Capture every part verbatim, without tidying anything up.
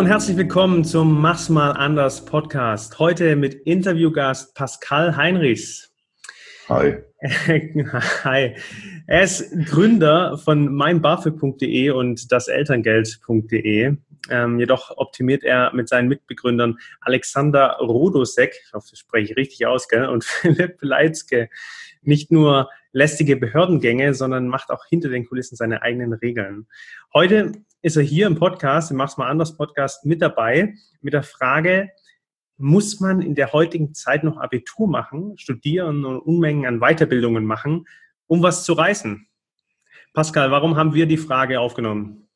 und herzlich willkommen zum Mach's mal anders Podcast. Heute mit Interviewgast Pascal Heinrichs. Hi. Hi. Er ist Gründer von mein BAföG punkt de und das Elterngeld punkt de. Ähm, jedoch optimiert er mit seinen Mitbegründern Alexander Rodosek, ich hoffe, das spreche ich richtig aus, gell, und Philipp Leitzke nicht nur lästige Behördengänge, sondern macht auch hinter den Kulissen seine eigenen Regeln. Heute ist er hier im Podcast, im Mach's mal anders Podcast, mit dabei, mit der Frage: Muss man in der heutigen Zeit noch Abitur machen, studieren und Unmengen an Weiterbildungen machen, um was zu reißen? Pascal, warum haben wir die Frage aufgenommen?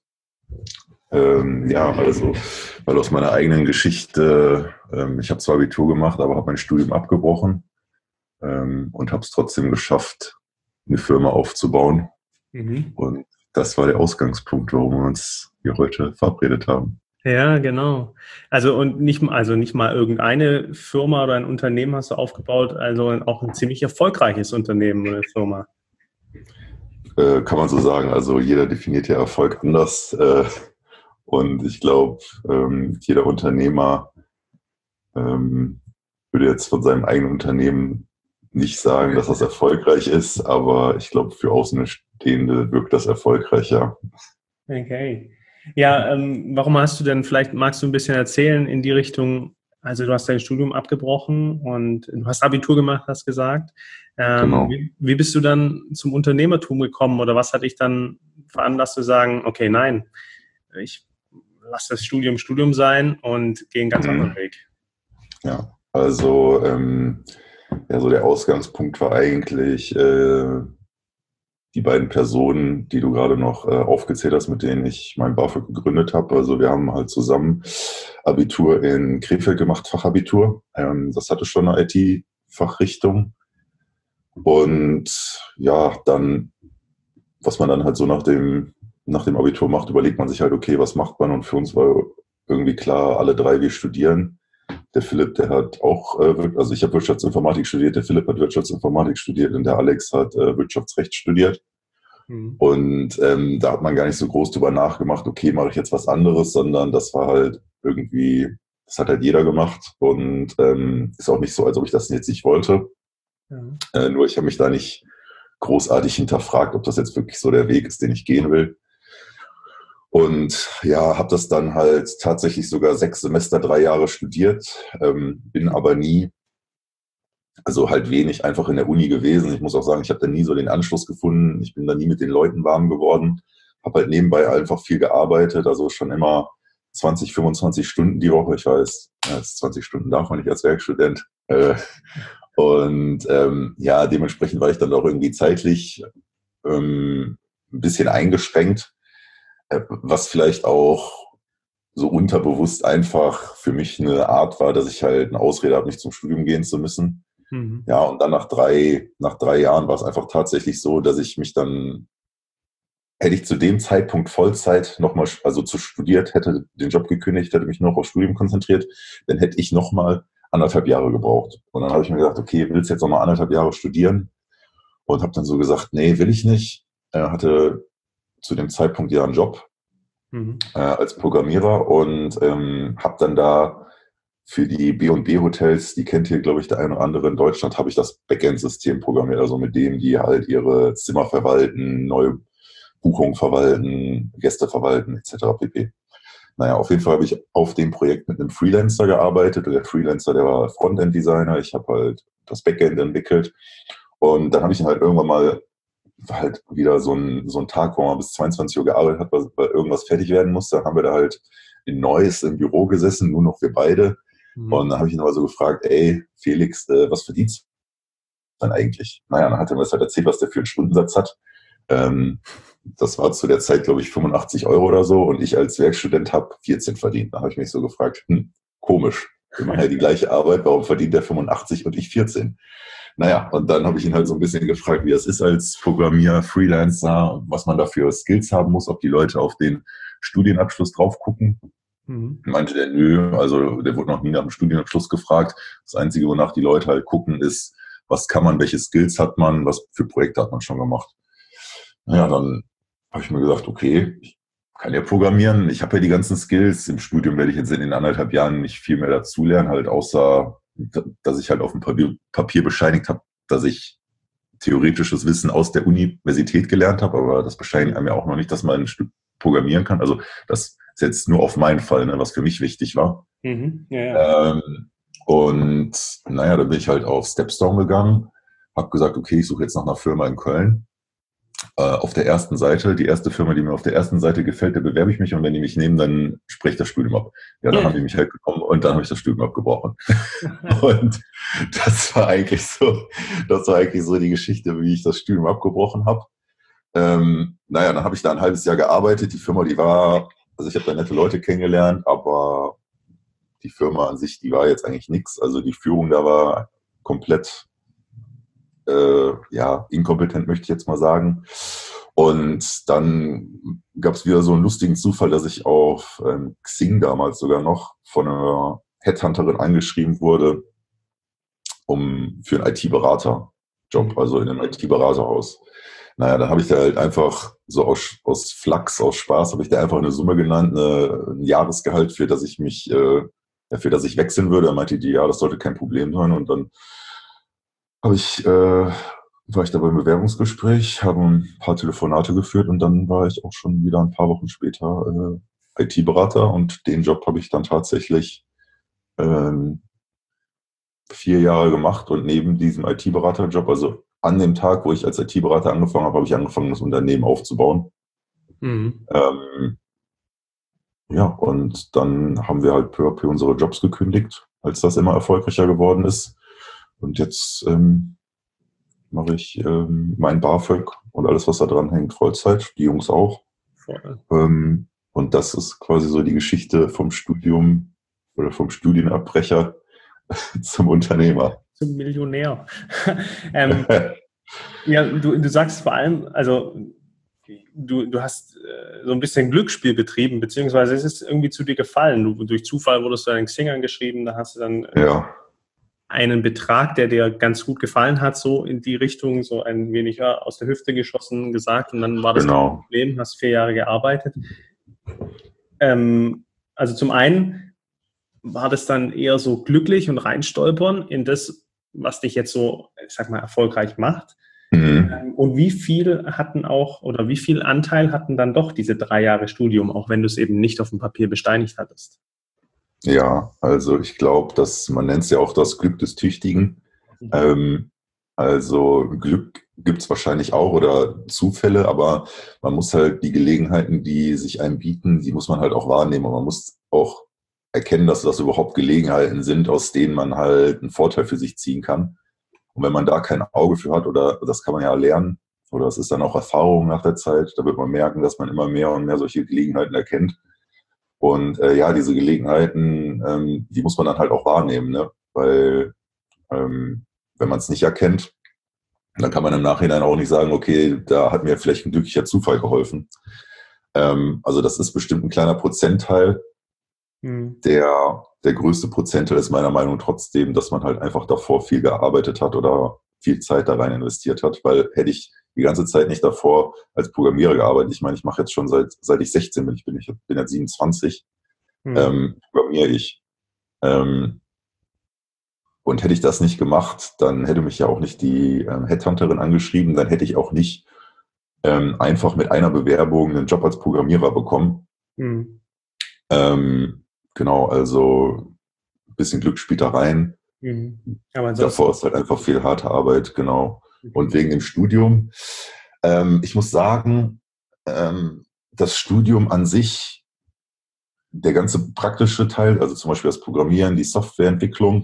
Ähm, ja, also, weil aus meiner eigenen Geschichte, ähm, ich habe zwar Abitur gemacht, aber habe mein Studium abgebrochen ähm, und habe es trotzdem geschafft, eine Firma aufzubauen. Mhm. Und das war der Ausgangspunkt, warum wir uns hier heute verabredet haben. Ja, genau. Also und nicht, also nicht mal irgendeine Firma oder ein Unternehmen hast du aufgebaut, also auch ein ziemlich erfolgreiches Unternehmen oder Firma. Äh, kann man so sagen. Also jeder definiert ja Erfolg anders. Äh, und ich glaube, ähm, jeder Unternehmer ähm, würde jetzt von seinem eigenen Unternehmen nicht sagen, dass das erfolgreich ist, aber ich glaube, für Außenstehende wirkt das erfolgreicher. Okay. Ja, ähm, warum hast du denn, vielleicht magst du ein bisschen erzählen in die Richtung, also du hast dein Studium abgebrochen und du hast Abitur gemacht, hast gesagt. Ähm, Genau. wie, wie bist du dann zum Unternehmertum gekommen oder was hat dich dann veranlasst zu sagen, okay, nein, ich lasse das Studium Studium sein und gehe einen ganz mhm. anderen Weg? Ja, also ähm, ja, so der Ausgangspunkt war eigentlich äh, die beiden Personen, die du gerade noch äh, aufgezählt hast, mit denen ich mein BAföG gegründet habe. Also wir haben halt zusammen Abitur in Krefeld gemacht, Fachabitur. Ähm, das hatte schon eine I T-Fachrichtung. Und ja, dann, was man dann halt so nach dem, nach dem Abitur macht, überlegt man sich halt, okay, was macht man? Und für uns war irgendwie klar, alle drei, wir studieren. Der Philipp, der hat auch, äh, also ich habe Wirtschaftsinformatik studiert, der Philipp hat Wirtschaftsinformatik studiert und der Alex hat äh, Wirtschaftsrecht studiert. Mhm. Und ähm, da hat man gar nicht so groß drüber nachgemacht, okay, mache ich jetzt was anderes, sondern das war halt irgendwie, das hat halt jeder gemacht und ähm, ist auch nicht so, als ob ich das jetzt nicht wollte. Mhm. Äh, nur ich habe mich da nicht großartig hinterfragt, ob das jetzt wirklich so der Weg ist, den ich gehen will. Und ja, habe das dann halt tatsächlich sogar sechs Semester, drei Jahre studiert, ähm, bin aber nie, also halt wenig einfach in der Uni gewesen. Ich muss auch sagen, ich habe da nie so den Anschluss gefunden. Ich bin da nie mit den Leuten warm geworden. Habe halt nebenbei einfach viel gearbeitet, also schon immer zwanzig, fünfundzwanzig Stunden die Woche. Ich weiß, ja, zwanzig Stunden darf man nicht als Werkstudent. Äh, und ähm, ja, dementsprechend war ich dann auch irgendwie zeitlich ähm, ein bisschen eingeschränkt. Was vielleicht auch so unterbewusst einfach für mich eine Art war, dass ich halt eine Ausrede habe, nicht zum Studium gehen zu müssen. Mhm. Ja, und dann nach drei, nach drei Jahren war es einfach tatsächlich so, dass ich mich dann, hätte ich zu dem Zeitpunkt Vollzeit nochmal, also zu studiert, hätte den Job gekündigt, hätte mich noch aufs Studium konzentriert, dann hätte ich nochmal anderthalb Jahre gebraucht. Und dann habe ich mir gedacht, okay, willst du jetzt nochmal anderthalb Jahre studieren? Und habe dann so gesagt, nee, will ich nicht. Er hatte zu dem Zeitpunkt ja einen Job mhm. äh, als Programmierer und ähm, habe dann da für die B und B Hotels, die kennt hier, glaube ich, der eine oder andere in Deutschland, habe ich das Backend-System programmiert, also mit dem die halt ihre Zimmer verwalten, neue Buchungen verwalten, Gäste verwalten, et cetera pp. Naja, auf jeden Fall habe ich auf dem Projekt mit einem Freelancer gearbeitet und der Freelancer, der war Frontend-Designer, ich habe halt das Backend entwickelt und dann habe ich ihn halt irgendwann mal war halt wieder so ein, so ein Tag, wo man bis zweiundzwanzig Uhr gearbeitet hat, weil, weil irgendwas fertig werden musste. Dann haben wir da halt in Neuss im Büro gesessen, nur noch wir beide. Mhm. Und dann habe ich ihn aber so gefragt, ey, Felix, äh, was verdienst du dann eigentlich? Naja, dann hat er mir das halt erzählt, was der für einen Stundensatz hat. Ähm, das war zu der Zeit, glaube ich, fünfundachtzig Euro oder so. Und ich als Werkstudent habe vierzehn verdient. Da habe ich mich so gefragt, hm, komisch. Wir machen ja die gleiche Arbeit, warum verdient der fünfundachtzig und ich vierzehn? Naja, und dann habe ich ihn halt so ein bisschen gefragt, wie das ist als Programmierer, Freelancer, was man da für Skills haben muss, ob die Leute auf den Studienabschluss drauf gucken. Mhm. Meinte der, nö, also der wurde noch nie nach dem Studienabschluss gefragt. Das Einzige, wonach die Leute halt gucken, ist, was kann man, welche Skills hat man, was für Projekte hat man schon gemacht. Naja, dann habe ich mir gesagt, okay, ich kann ja programmieren. Ich habe ja die ganzen Skills. Im Studium werde ich jetzt in den anderthalb Jahren nicht viel mehr dazulernen, halt außer, dass ich halt auf dem Papier, Papier bescheinigt habe, dass ich theoretisches Wissen aus der Universität gelernt habe, aber das bescheinigt einem ja auch noch nicht, dass man ein Stück programmieren kann. Also das ist jetzt nur auf meinen Fall, ne, was für mich wichtig war. Mhm. Ja, ja. Ähm, und naja, da bin ich halt auf Stepstone gegangen, habe gesagt, okay, ich suche jetzt nach einer Firma in Köln. Äh, auf der ersten Seite, die erste Firma, die mir auf der ersten Seite gefällt, da bewerbe ich mich und wenn die mich nehmen, dann spreche ich das Studium ab. Ja, dann haben die mich halt bekommen und dann habe ich das Studium abgebrochen. Und das war eigentlich so, das war eigentlich so die Geschichte, wie ich das Studium abgebrochen habe. Ähm, naja, dann habe ich da ein halbes Jahr gearbeitet. Die Firma, die war, also ich habe da nette Leute kennengelernt, aber die Firma an sich, die war jetzt eigentlich nichts. Also die Führung da war komplett äh, ja, inkompetent, möchte ich jetzt mal sagen. Und dann gab es wieder so einen lustigen Zufall, dass ich auf ähm, Xing damals sogar noch von einer Headhunterin angeschrieben wurde, um für einen I T-Berater-Job, also in einem I T-Beraterhaus. Naja, dann habe ich da halt einfach so aus, aus Flachs, aus Spaß, habe ich da einfach eine Summe genannt, eine, ein Jahresgehalt, für das ich mich, äh, für das ich wechseln würde. Da meinte die, ja, das sollte kein Problem sein. Und dann habe ich, äh, war ich da beim Bewerbungsgespräch, habe ein paar Telefonate geführt und dann war ich auch schon wieder ein paar Wochen später äh, I T-Berater und den Job habe ich dann tatsächlich ähm, vier Jahre gemacht und neben diesem I T-Berater-Job, also an dem Tag, wo ich als I T-Berater angefangen habe, habe ich angefangen, das Unternehmen aufzubauen. Mhm. Ähm, ja, und dann haben wir halt peu à peu unsere Jobs gekündigt, als das immer erfolgreicher geworden ist. Und jetzt ähm, mache ich ähm, mein BAföG und alles, was da dran hängt, Vollzeit, die Jungs auch. Voll. Ähm, und das ist quasi so die Geschichte vom Studium oder vom Studienabbrecher zum Unternehmer. Zum Millionär. ähm, ja, du, du sagst vor allem, also du, du hast äh, so ein bisschen Glücksspiel betrieben, beziehungsweise es ist irgendwie zu dir gefallen. Du, durch Zufall wurdest du einen Xing angeschrieben, da hast du dann äh, Ja, einen Betrag, der dir ganz gut gefallen hat, so in die Richtung, so ein wenig ja, aus der Hüfte geschossen gesagt und dann war das kein genau. Problem, hast vier Jahre gearbeitet. Ähm, also zum einen war das dann eher so glücklich und reinstolpern in das, was dich jetzt so, ich sag mal, erfolgreich macht. Mhm. Und wie viel hatten auch oder wie viel Anteil hatten dann doch diese drei Jahre Studium, auch wenn du es eben nicht auf dem Papier besteinigt hattest? Ja, also ich glaube, dass man nennt es ja auch das Glück des Tüchtigen. Mhm. Ähm, also Glück gibt es wahrscheinlich auch oder Zufälle, aber man muss halt die Gelegenheiten, die sich einem bieten, die muss man halt auch wahrnehmen und man muss auch erkennen, dass das überhaupt Gelegenheiten sind, aus denen man halt einen Vorteil für sich ziehen kann. Und wenn man da kein Auge für hat, oder das kann man ja lernen, oder es ist dann auch Erfahrung nach der Zeit, da wird man merken, dass man immer mehr und mehr solche Gelegenheiten erkennt. Und äh, ja, diese Gelegenheiten, ähm, die muss man dann halt auch wahrnehmen, ne? Weil ähm, wenn man es nicht erkennt, dann kann man im Nachhinein auch nicht sagen, okay, da hat mir vielleicht ein glücklicher Zufall geholfen. Ähm, also das ist bestimmt ein kleiner Prozentteil. Mhm. Der, der größte Prozentteil ist meiner Meinung nach trotzdem, dass man halt einfach davor viel gearbeitet hat oder viel Zeit da rein investiert hat, weil hätte ich die ganze Zeit nicht davor als Programmierer gearbeitet. Ich meine, ich mache jetzt schon seit, seit ich sechzehn bin, ich bin, ich bin jetzt siebenundzwanzig, Mhm. ähm, programmiere ich. Ähm, und hätte ich das nicht gemacht, dann hätte mich ja auch nicht die ähm, Headhunterin angeschrieben, dann hätte ich auch nicht ähm, einfach mit einer Bewerbung einen Job als Programmierer bekommen. Mhm. Ähm, genau, also ein bisschen Glück spielt da rein. Mhm. Aber Davor ansonsten. ist halt einfach viel harte Arbeit, genau. Und Mhm. wegen dem Studium, ähm, ich muss sagen, ähm, das Studium an sich, der ganze praktische Teil, also zum Beispiel das Programmieren, die Softwareentwicklung,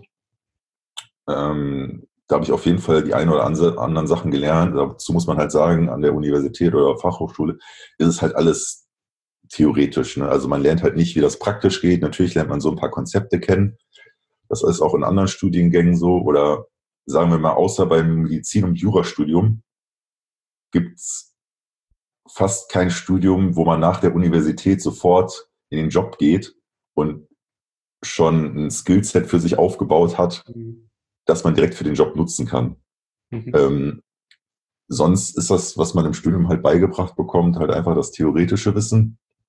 ähm, da habe ich auf jeden Fall die ein oder anderen Sachen gelernt. Dazu muss man halt sagen, an der Universität oder Fachhochschule ist es halt alles theoretisch. Ne? Also man lernt halt nicht, wie das praktisch geht. Natürlich lernt man so ein paar Konzepte kennen. Das ist auch in anderen Studiengängen so. Oder sagen wir mal, außer beim Medizin- und Jurastudium gibt es fast kein Studium, wo man nach der Universität sofort in den Job geht und schon ein Skillset für sich aufgebaut hat, Mhm. das man direkt für den Job nutzen kann. Mhm. Ähm, sonst ist das, was man im Studium halt beigebracht bekommt, halt einfach das theoretische Wissen.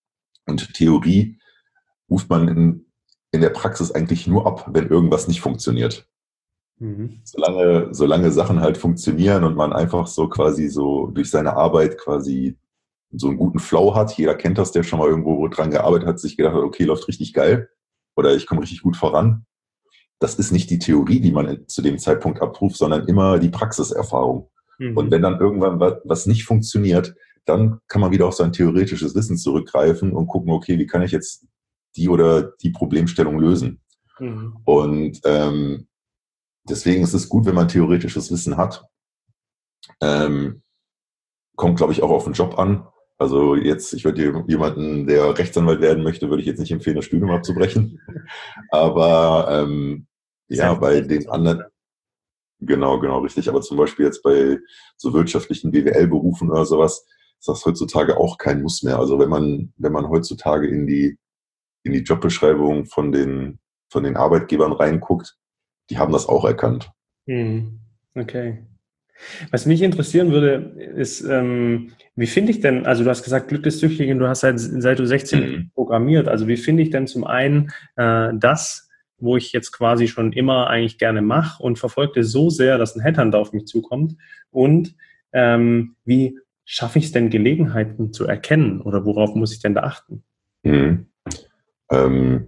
Und Theorie ruft man in, in der Praxis eigentlich nur ab, wenn irgendwas nicht funktioniert. Mhm. Solange, solange Sachen halt funktionieren und man einfach so quasi so durch seine Arbeit quasi so einen guten Flow hat. Jeder kennt das, der schon mal irgendwo dran gearbeitet hat, sich gedacht hat, okay, läuft richtig geil oder ich komme richtig gut voran. Das ist nicht die Theorie, die man zu dem Zeitpunkt abruft, sondern immer die Praxiserfahrung. Mhm. Und wenn dann irgendwann was nicht funktioniert, dann kann man wieder auf sein theoretisches Wissen zurückgreifen und gucken, okay, wie kann ich jetzt die oder die Problemstellung lösen? Mhm. Und ähm, deswegen ist es gut, wenn man theoretisches Wissen hat. Ähm, kommt, glaube ich, auch auf den Job an. Also jetzt, ich würde jemanden, der Rechtsanwalt werden möchte, würde ich jetzt nicht empfehlen, das Studium abzubrechen. Aber ähm, ja, bei den anderen, genau, genau, richtig. Aber zum Beispiel jetzt bei so wirtschaftlichen B W L-Berufen oder sowas, ist das heutzutage auch kein Muss mehr. Also wenn man, wenn man heutzutage in die, in die Jobbeschreibung von den, von den Arbeitgebern reinguckt, die haben das auch erkannt. Okay. Was mich interessieren würde, ist, ähm, wie finde ich denn, also du hast gesagt, Glück des Tüchtigen, du hast seit, seit du sechzehn mhm. programmiert, also wie finde ich denn zum einen äh, das, wo ich jetzt quasi schon immer eigentlich gerne mache und verfolge so sehr, dass ein Headhunter auf mich zukommt, und ähm, wie schaffe ich es denn, Gelegenheiten zu erkennen oder worauf muss ich denn da achten? Mhm. Ähm,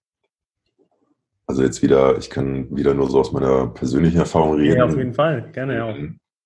also jetzt wieder, ich kann wieder nur so aus meiner persönlichen Erfahrung reden. Ja, auf jeden Fall, gerne auch.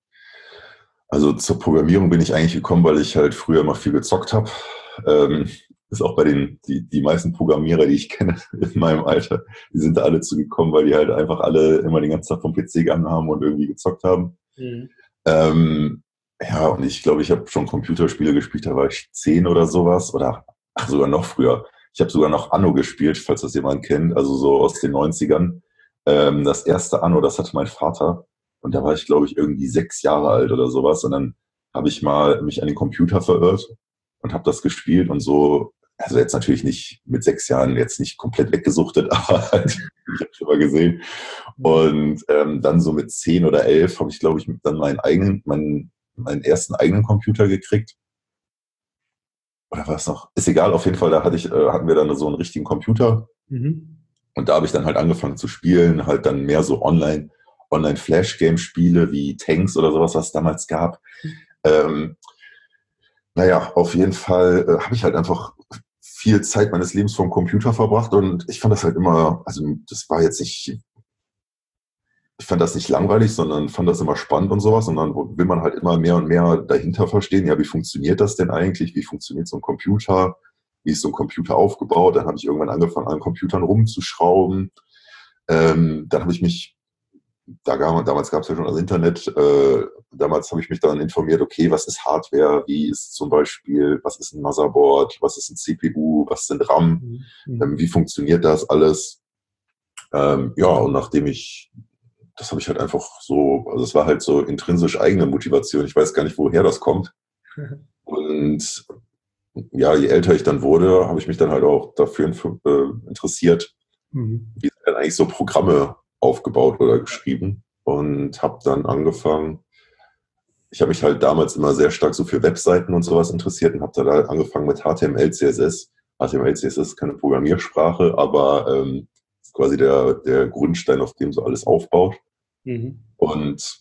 Also zur Programmierung bin ich eigentlich gekommen, weil ich halt früher immer viel gezockt habe. Ähm, ist auch bei den, die, die meisten Programmierer, die ich kenne in meinem Alter, die sind da alle zugekommen, weil die halt einfach alle immer den ganzen Tag vom P C gegangen haben und irgendwie gezockt haben. Mhm. Ähm, ja, und ich glaube, ich habe schon Computerspiele gespielt, da war ich zehn oder sowas, oder ach, sogar noch früher. Ich habe sogar noch Anno gespielt, falls das jemand kennt, also so aus den neunzigern. Ähm, das erste Anno, das hatte mein Vater. Und da war ich, glaube ich, irgendwie sechs Jahre alt oder sowas. Und dann habe ich mal mich an den Computer verirrt und habe das gespielt und so, also jetzt natürlich nicht mit sechs Jahren jetzt nicht komplett weggesuchtet, aber halt, ich habe schon mal gesehen. Und ähm, dann so mit zehn oder elf habe ich, glaube ich, dann meinen eigenen, meinen, meinen ersten eigenen Computer gekriegt. Oder war es noch? Ist egal, auf jeden Fall, da hatte ich, äh, hatten wir dann so einen richtigen Computer. Mhm. Und da habe ich dann halt angefangen zu spielen, halt dann mehr so online, Online-Flash-Game-Spiele wie Tanks oder sowas, was es damals gab. Ähm, naja, auf jeden Fall äh, habe ich halt einfach viel Zeit meines Lebens vom Computer verbracht und ich fand das halt immer, also das war jetzt nicht, ich fand das nicht langweilig, sondern fand das immer spannend und sowas und dann will man halt immer mehr und mehr dahinter verstehen, ja, wie funktioniert das denn eigentlich, wie funktioniert so ein Computer, wie ist so ein Computer aufgebaut, dann habe ich irgendwann angefangen, an Computern rumzuschrauben, ähm, dann habe ich mich Da gab, damals gab es ja schon das Internet, äh, damals habe ich mich dann informiert, okay, was ist Hardware, wie ist zum Beispiel, was ist ein Motherboard, was ist ein C P U, was sind RAM, mhm. ähm, wie funktioniert das alles? Ähm, ja, und nachdem ich, das habe ich halt einfach so, also es war halt so intrinsisch eigene Motivation, ich weiß gar nicht, woher das kommt. Und ja, je älter ich dann wurde, habe ich mich dann halt auch dafür äh, interessiert, mhm. wie sind denn eigentlich so Programme aufgebaut oder geschrieben und habe dann angefangen, ich habe mich halt damals immer sehr stark so für Webseiten und sowas interessiert und habe dann halt angefangen mit H T M L, C S S. H T M L, C S S ist keine Programmiersprache, aber ähm, ist quasi der, der Grundstein, auf dem so alles aufbaut. Mhm. Und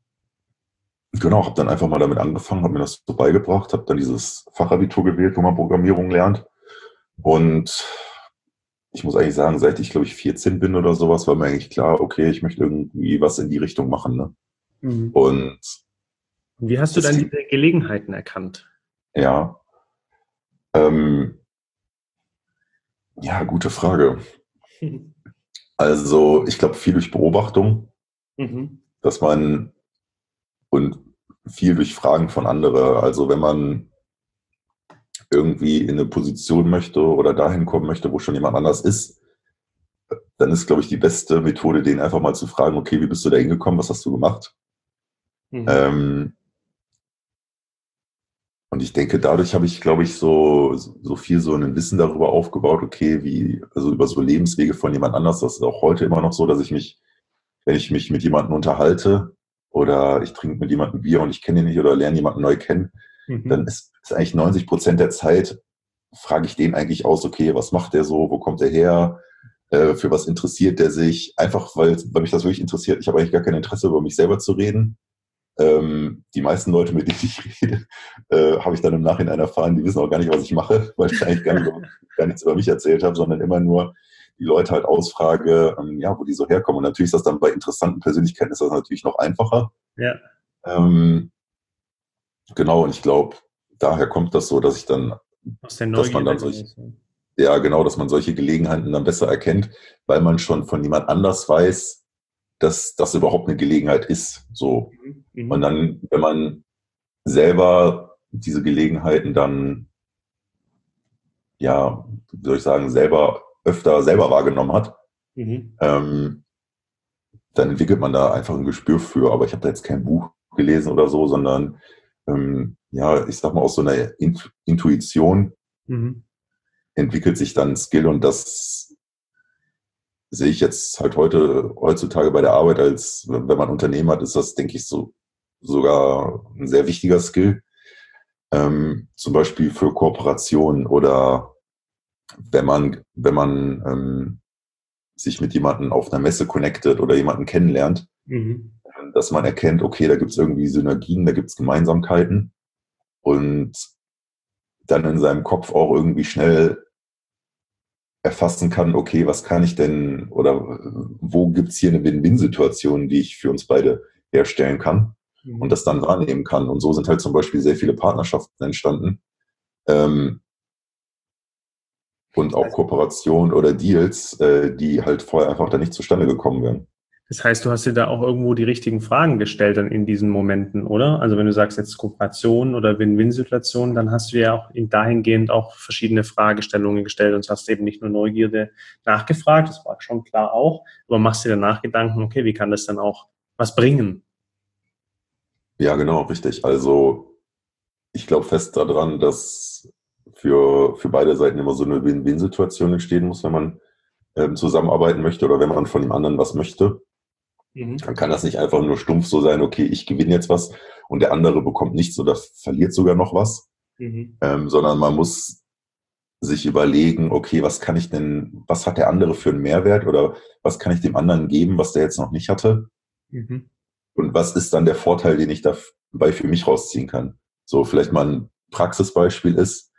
genau, habe dann einfach mal damit angefangen, habe mir das so beigebracht, habe dann dieses Fachabitur gewählt, wo man Programmierung lernt. Und ich muss eigentlich sagen, seit ich, glaube ich, vierzehn bin oder sowas, war mir eigentlich klar, okay, ich möchte irgendwie was in die Richtung machen. Ne? Mhm. Und wie hast du dann diese Gelegenheiten erkannt? Ja, ähm, ja, gute Frage. Also ich glaube, viel durch Beobachtung, mhm. dass man und viel durch Fragen von anderen. Also wenn man irgendwie in eine Position möchte oder dahin kommen möchte, wo schon jemand anders ist, dann ist, glaube ich, die beste Methode, den einfach mal zu fragen, okay, wie bist du da hingekommen, was hast du gemacht? Mhm. Ähm, und ich denke, dadurch habe ich, glaube ich, so, so viel so ein Wissen darüber aufgebaut, okay, wie, also über so Lebenswege von jemand anders. Das ist auch heute immer noch so, dass ich mich, wenn ich mich mit jemandem unterhalte oder ich trinke mit jemandem Bier und ich kenne ihn nicht oder lerne jemanden neu kennen, mhm. dann ist, ist eigentlich neunzig Prozent der Zeit frage ich den eigentlich aus, okay, was macht der so, wo kommt der her, äh, für was interessiert der sich, einfach weil, weil mich das wirklich interessiert. Ich habe eigentlich gar kein Interesse, über mich selber zu reden. Ähm, die meisten Leute, mit denen ich rede, äh, habe ich dann im Nachhinein erfahren, die wissen auch gar nicht, was ich mache, weil ich eigentlich gar, nicht, gar nichts über mich erzählt habe, sondern immer nur die Leute halt ausfrage, ähm, ja, wo die so herkommen. Und natürlich ist das dann bei interessanten Persönlichkeiten ist das natürlich noch einfacher. Ja. Ähm, genau, und ich glaube, daher kommt das so, dass ich dann, Aus der dass man Neugierde. dann solche, ja, genau, dass man solche Gelegenheiten dann besser erkennt, weil man schon von jemand anders weiß, dass das überhaupt eine Gelegenheit ist. So. Mhm. Und dann, wenn man selber diese Gelegenheiten dann, ja, wie soll ich sagen, selber öfter selber wahrgenommen hat, Mhm. ähm, dann entwickelt man da einfach ein Gespür für. Aber ich habe da jetzt kein Buch gelesen oder so, sondern ähm, ja, ich sag mal, aus so einer Int- Intuition Mhm. entwickelt sich dann ein Skill, und das sehe ich jetzt halt heute, heutzutage bei der Arbeit als, wenn man ein Unternehmen hat, ist das, denke ich, so sogar ein sehr wichtiger Skill. Ähm, zum Beispiel für Kooperationen oder wenn man, wenn man ähm, sich mit jemandem auf einer Messe connectet oder jemanden kennenlernt, Mhm. dass man erkennt, okay, da gibt es irgendwie Synergien, da gibt es Gemeinsamkeiten, und dann in seinem Kopf auch irgendwie schnell erfassen kann, okay, was kann ich denn oder wo gibt es hier eine Win-Win-Situation, die ich für uns beide herstellen kann Mhm. und das dann wahrnehmen kann. Und so sind halt zum Beispiel sehr viele Partnerschaften entstanden, ähm, und auch Kooperationen oder Deals, äh, die halt vorher einfach da nicht zustande gekommen wären. Das heißt, du hast dir da auch irgendwo die richtigen Fragen gestellt dann in diesen Momenten, oder? Also wenn du sagst jetzt Kooperation oder Win-Win-Situation, dann hast du ja auch in dahingehend auch verschiedene Fragestellungen gestellt und hast eben nicht nur Neugierde nachgefragt, das war schon klar auch, aber machst dir danach Gedanken, okay, wie kann das dann auch was bringen? Ja, genau, richtig. Also ich glaube fest daran, dass für, für beide Seiten immer so eine Win-Win-Situation entstehen muss, wenn man ähm, zusammenarbeiten möchte oder wenn man von dem anderen was möchte. Mhm. Dann kann das nicht einfach nur stumpf so sein, okay, ich gewinne jetzt was und der andere bekommt nichts oder verliert sogar noch was, Mhm. ähm, sondern man muss sich überlegen, okay, was kann ich denn, was hat der andere für einen Mehrwert oder was kann ich dem anderen geben, was der jetzt noch nicht hatte, Mhm. und was ist dann der Vorteil, den ich dabei für mich rausziehen kann. So, vielleicht mal ein Praxisbeispiel ist,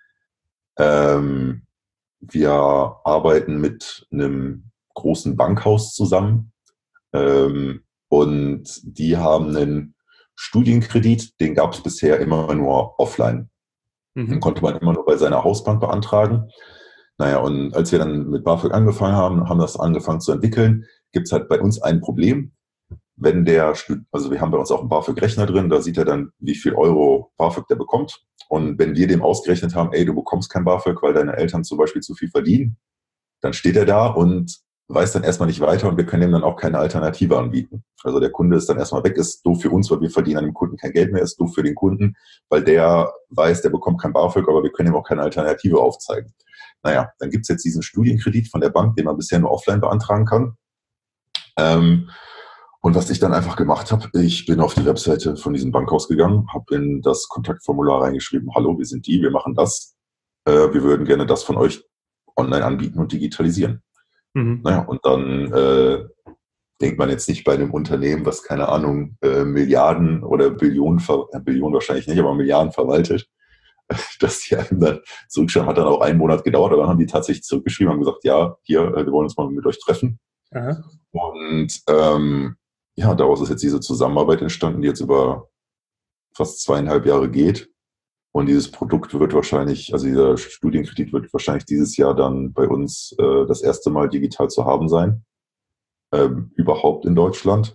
ähm, wir arbeiten mit einem großen Bankhaus zusammen, ähm, und die haben einen Studienkredit, den gab es bisher immer nur offline. Den Mhm. konnte man immer nur bei seiner Hausbank beantragen. Naja, und als wir dann mit BAföG angefangen haben, haben das angefangen zu entwickeln, gibt es halt bei uns ein Problem. Wenn der, also wir haben bei uns auch einen BAföG-Rechner drin, da sieht er dann, wie viel Euro BAföG der bekommt. Und wenn wir dem ausgerechnet haben, ey, du bekommst kein BAföG, weil deine Eltern zum Beispiel zu viel verdienen, dann steht er da und weiß dann erstmal nicht weiter, und wir können ihm dann auch keine Alternative anbieten. Also der Kunde ist dann erstmal weg, ist doof für uns, weil wir verdienen an dem Kunden kein Geld mehr, ist doof für den Kunden, weil der weiß, der bekommt kein BAföG, aber wir können ihm auch keine Alternative aufzeigen. Naja, dann gibt es jetzt diesen Studienkredit von der Bank, den man bisher nur offline beantragen kann. Ähm, und was ich dann einfach gemacht habe, ich bin auf die Webseite von diesem Bankhaus gegangen, habe in das Kontaktformular reingeschrieben, hallo, wir sind die, wir machen das, äh, wir würden gerne das von euch online anbieten und digitalisieren. Mhm. Naja, und dann äh, denkt man jetzt nicht bei einem Unternehmen, was, keine Ahnung, äh, Milliarden oder Billionen, ver äh, Billionen wahrscheinlich nicht, aber Milliarden verwaltet, dass die einem dann zurückschreiben. Hat dann auch einen Monat gedauert, aber dann haben die tatsächlich zurückgeschrieben und gesagt, ja, hier, äh, wir wollen uns mal mit euch treffen. Aha. Und ähm, ja, daraus ist jetzt diese Zusammenarbeit entstanden, die jetzt über fast zweieinhalb Jahre geht. Und dieses Produkt wird wahrscheinlich, also dieser Studienkredit wird wahrscheinlich dieses Jahr dann bei uns äh, das erste Mal digital zu haben sein, ähm, überhaupt in Deutschland.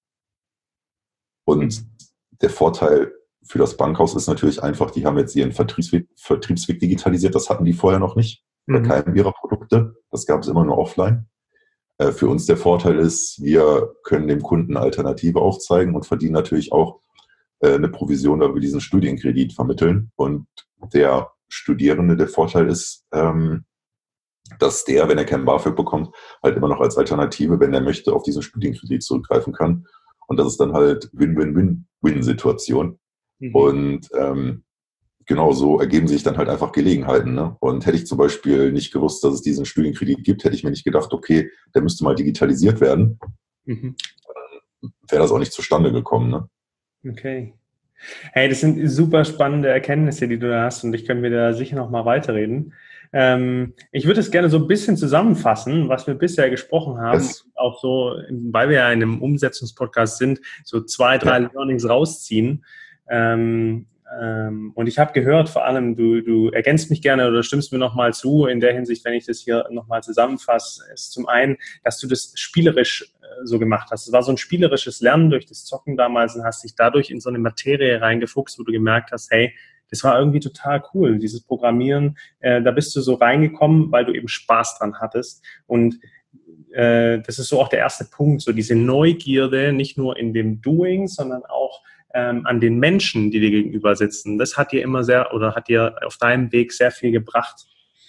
Und Mhm. der Vorteil für das Bankhaus ist natürlich einfach, die haben jetzt ihren Vertriebsweg, Vertriebsweg digitalisiert. Das hatten die vorher noch nicht bei Mhm. keinem ihrer Produkte. Das gab es immer nur offline. Äh, für uns der Vorteil ist, wir können dem Kunden eine Alternative aufzeigen und verdienen natürlich auch äh, eine Provision, da wir diesen Studienkredit vermitteln. Und der Studierende, der Vorteil ist, ähm, dass der, wenn er kein BAföG bekommt, halt immer noch als Alternative, wenn er möchte, auf diesen Studienkredit zurückgreifen kann. Und das ist dann halt Win-Win-Win-Win-Situation. Mhm. Und ähm, genau so ergeben sich dann halt einfach Gelegenheiten. Ne? Und hätte ich zum Beispiel nicht gewusst, dass es diesen Studienkredit gibt, hätte ich mir nicht gedacht, okay, der müsste mal digitalisiert werden, Mhm. wäre das auch nicht zustande gekommen. Ne? Okay. Hey, das sind super spannende Erkenntnisse, die du da hast, und ich könnte mir da sicher noch mal weiterreden. Ähm, ich würde es gerne so ein bisschen zusammenfassen, was wir bisher gesprochen haben, Es, auch so, weil wir ja in einem Umsetzungspodcast sind, so zwei, drei ja, Learnings rausziehen. Ähm, ähm, und ich habe gehört, vor allem, du, du ergänzt mich gerne oder stimmst mir nochmal zu in der Hinsicht, wenn ich das hier nochmal zusammenfasse, ist zum einen, dass du das spielerisch äh, so gemacht hast. Es war so ein spielerisches Lernen durch das Zocken damals und hast dich dadurch in so eine Materie reingefuchst, wo du gemerkt hast, hey, das war irgendwie total cool, dieses Programmieren. Äh, da bist du so reingekommen, weil du eben Spaß dran hattest. Und äh, das ist so auch der erste Punkt, so diese Neugierde, nicht nur in dem Doing, sondern auch ähm, an den Menschen, die dir gegenüber sitzen. Das hat dir immer sehr, oder hat dir auf deinem Weg sehr viel gebracht.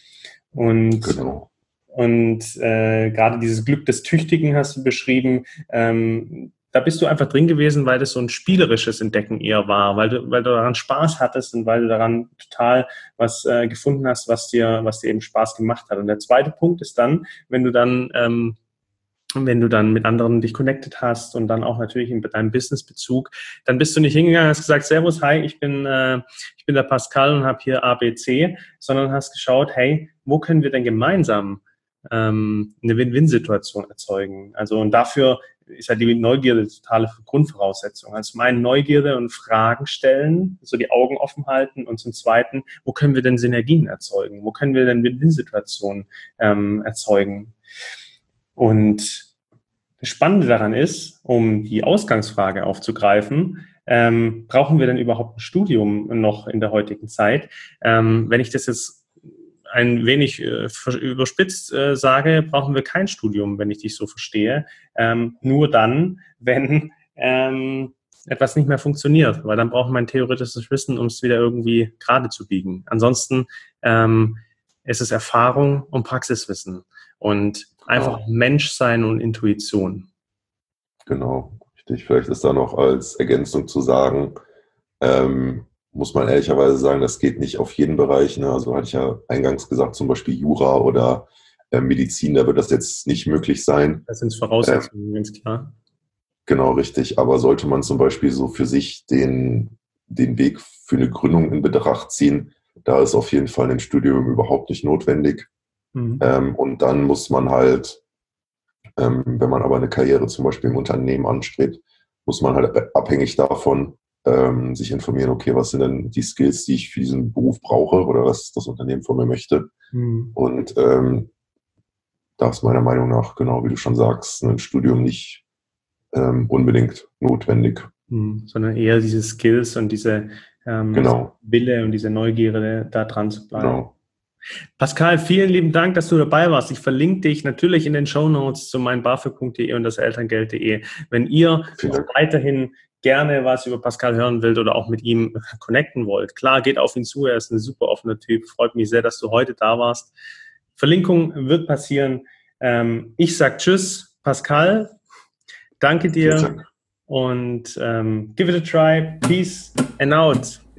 Und genau. und äh, gerade dieses Glück des Tüchtigen hast du beschrieben. Ähm, da bist du einfach drin gewesen, weil das so ein spielerisches Entdecken eher war, weil du, weil du daran Spaß hattest und weil du daran total was äh, gefunden hast, was dir, was dir eben Spaß gemacht hat. Und der zweite Punkt ist dann, wenn du dann ähm, wenn du dann mit anderen dich connected hast und dann auch natürlich in deinem Businessbezug, dann bist du nicht hingegangen, hast gesagt, Servus, hi, ich bin, äh, ich bin der Pascal und habe hier A B C, sondern hast geschaut, hey, wo können wir denn gemeinsam ähm, eine Win-Win-Situation erzeugen? Also und dafür ist ja die Neugierde die totale Grundvoraussetzung. Also zum einen Neugierde und Fragen stellen, so die Augen offen halten, und zum zweiten, wo können wir denn Synergien erzeugen? Wo können wir denn Win-Win-Situationen ähm, erzeugen? Und das Spannende daran ist, um die Ausgangsfrage aufzugreifen, ähm, brauchen wir denn überhaupt ein Studium noch in der heutigen Zeit? Ähm, wenn ich das jetzt ein wenig äh, überspitzt äh, sage, brauchen wir kein Studium, wenn ich dich so verstehe. Ähm, nur dann, wenn ähm, etwas nicht mehr funktioniert, weil dann braucht man theoretisches Wissen, um es wieder irgendwie gerade zu biegen. Ansonsten ähm, ist es Erfahrung und Praxiswissen und einfach Genau. Menschsein und Intuition. Genau, richtig. Vielleicht ist da noch als Ergänzung zu sagen, ähm, muss man ehrlicherweise sagen, das geht nicht auf jeden Bereich. Ne? Also hatte ich ja eingangs gesagt, zum Beispiel Jura oder äh, Medizin, da wird das jetzt nicht möglich sein. Das sind Ähm, Voraussetzungen, ganz klar. genau, richtig. Aber sollte man zum Beispiel so für sich den, den Weg für eine Gründung in Betracht ziehen, da ist auf jeden Fall ein Studium überhaupt nicht notwendig. Mhm. Ähm, und dann muss man halt, ähm, wenn man aber eine Karriere zum Beispiel im Unternehmen anstrebt, muss man halt abhängig davon ähm, sich informieren, okay, was sind denn die Skills, die ich für diesen Beruf brauche oder was das Unternehmen von mir möchte. Mhm. Und ähm, da ist meiner Meinung nach, genau wie du schon sagst, ein Studium nicht ähm, unbedingt notwendig. Mhm. Sondern eher diese Skills und diese ähm, dieser Genau, Wille und diese Neugierde, da dran zu bleiben. genau. Pascal, vielen lieben Dank, dass du dabei warst. Ich verlinke dich natürlich in den Shownotes zu meinbafög punkt de und das elterngeld punkt de. Wenn ihr Vielen noch Dank. weiterhin gerne was über Pascal hören wollt oder auch mit ihm connecten wollt, klar, geht auf ihn zu, er ist ein super offener Typ. Freut mich sehr, dass du heute da warst. Verlinkung wird passieren. Ähm, ich sage Tschüss, Pascal. Danke Vielen dir Dank. und ähm, give it a try. Peace and out.